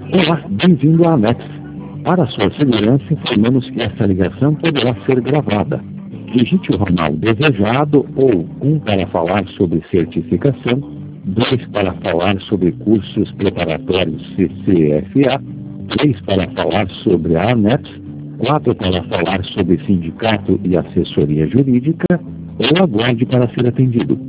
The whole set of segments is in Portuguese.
Olá, bem-vindo à ANEPS. Para sua segurança, informamos que essa ligação poderá ser gravada. Digite o ramal desejado ou 1 para falar sobre certificação, 2 para falar sobre cursos preparatórios CCFA, 3 para falar sobre a ANEPS, 4 para falar sobre sindicato e assessoria jurídica, ou aguarde para ser atendido.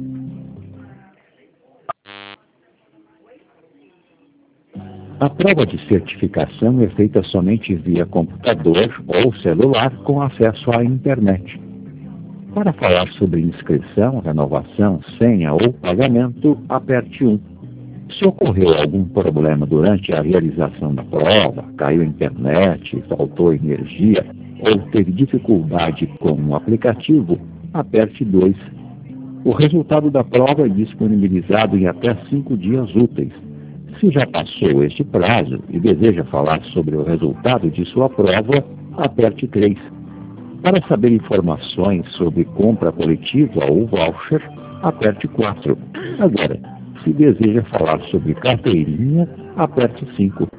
A prova de certificação é feita somente via computador ou celular com acesso à internet. Para falar sobre inscrição, renovação, senha ou pagamento, aperte 1. Se ocorreu algum problema durante a realização da prova, caiu a internet, faltou energia ou teve dificuldade com o aplicativo, aperte 2. O resultado da prova é disponibilizado em até 5 dias úteis. Se já passou este prazo e deseja falar sobre o resultado de sua prova, aperte 3. Para saber informações sobre compra coletiva ou voucher, aperte 4. Agora, se deseja falar sobre carteirinha, aperte 5.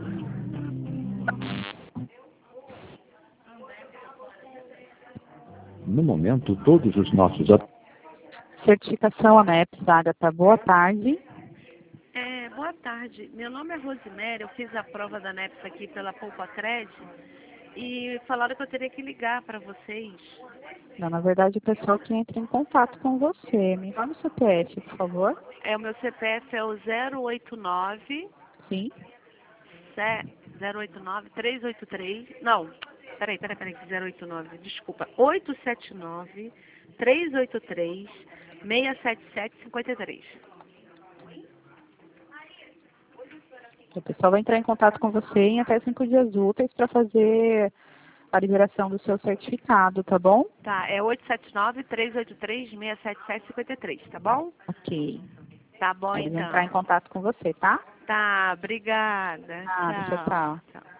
No momento, todos os nossos... Certificação ANEPS, Agatha, boa tarde. Boa tarde. Meu nome é Rosemary, eu fiz a prova da ANEPS aqui pela Poupacred e falaram que eu teria que ligar para vocês. Não, na verdade, o pessoal que entra em contato com você. Me fala o CPF, por favor. O meu CPF é o 089... Sim. 089 383... Não, peraí, que 089, desculpa. 879 383 677 53. O pessoal vai entrar em contato com você em até 5 dias úteis para fazer a liberação do seu certificado, tá bom? Tá, é 879 383 677 53, tá bom? Ok. Tá bom, Eles vão então. entrar em contato com você, tá? Tá, obrigada. Tchau. Tchau.